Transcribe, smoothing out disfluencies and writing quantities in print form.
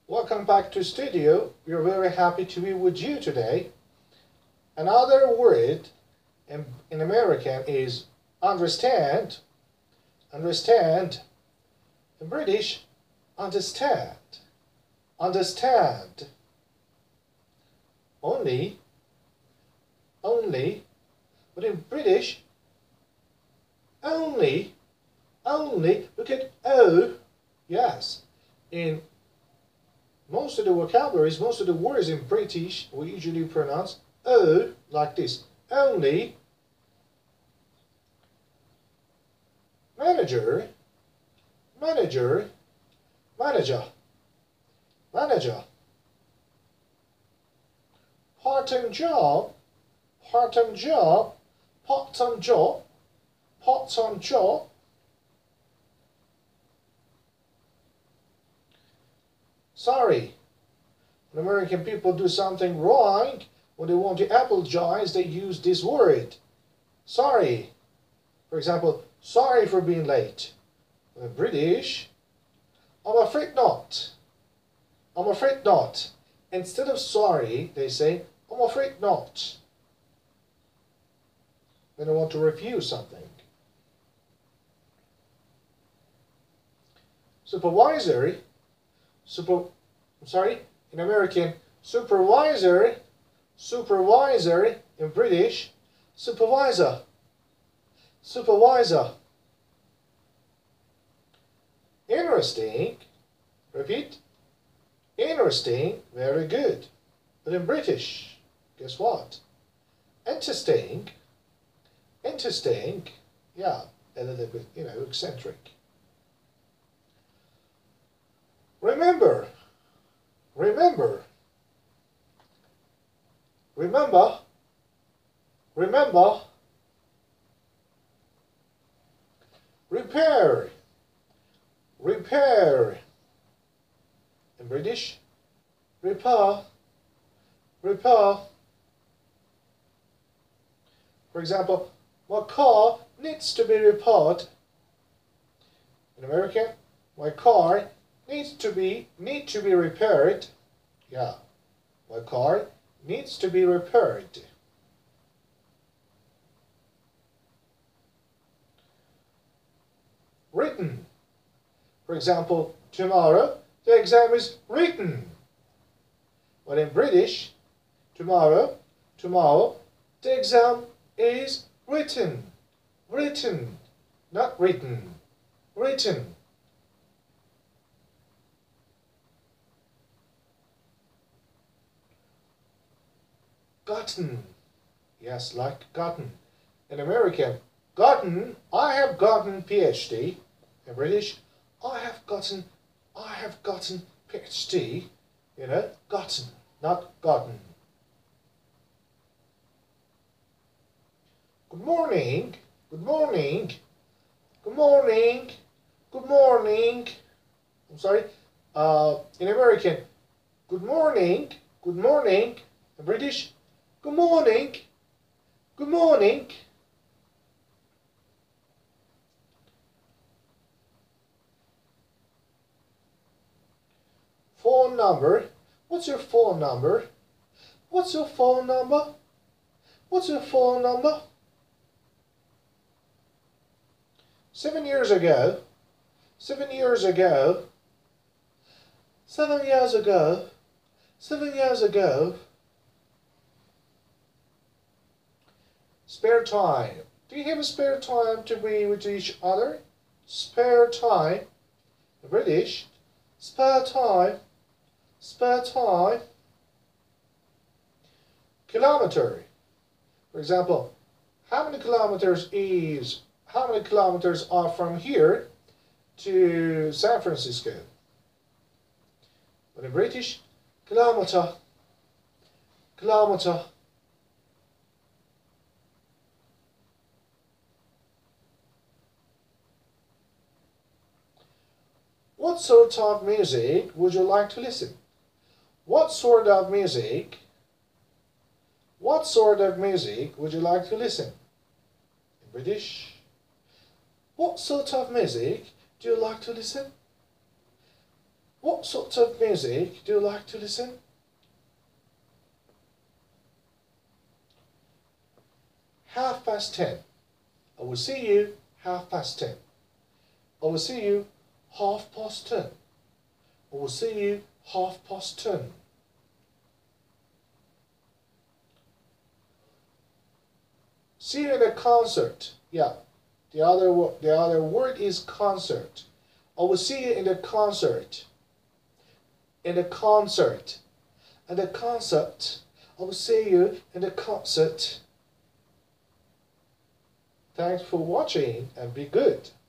Welcome back to studio. We are very happy to be with you today. Another word in American is understand. Understand. In British, understand. Understand. Only. Only. But in British, only. Only. Look at O. Yes. In most of the vocabularies, most of the words in British, we usually pronounce O like this. Only. Manager. Manager. Manager. Manager. Part-time job. Part-time job. Part-time job. Part-time job. Sorry. When American people do something wrong, when they want to apologize, they use this word. Sorry. For example, sorry for being late. In British, I'm afraid not. I'm afraid not. Instead of sorry, they say, I'm afraid not. When they want to refuse something. Supervisory. In American, supervisor. Supervisor. In British, supervisor. Supervisor. Interesting. Repeat. Interesting. Very good. But in British, guess what? Interesting. Interesting. Yeah, a little bit, eccentric. Remember. Remember. Remember. Remember. Repair. Repair. In British, repair. Repair. For example, my car needs to be repaired. In American, my car need to be repaired. Yeah, my car needs to be repaired. Written. For example, tomorrow the exam is written. But in British, tomorrow the exam is written. Written, not written. Written. Gotten. Yes, like gotten. In American, gotten, I have gotten PhD. In British, I have gotten PhD. Gotten, not gotten. Good morning. Good morning. Good morning. Good morning. I'm sorry. In American, good morning. Good morning. In British, good morning. Good morning. Phone number. What's your phone number? What's your phone number? What's your phone number? 7 years ago. 7 years ago. 7 years ago. 7 years ago. Spare time. Do you have a spare time to be with each other? Spare time. British. Spare time. Spare time. Kilometer. For example, how many kilometers are from here to San Francisco? But in British, kilometer. Kilometer. What sort of music would you like to listen? What sort of music? What sort of music would you like to listen? In British, what sort of music do you like to listen? What sorts of music do you like to listen? Half past 10. I will see you 10:30. I will see you 10:30. I will see you 10:30. See you in a concert. Yeah, the other word is concert. I will see you in the concert. In the concert. At the concert. I will see you in the concert. Thanks for watching and be good.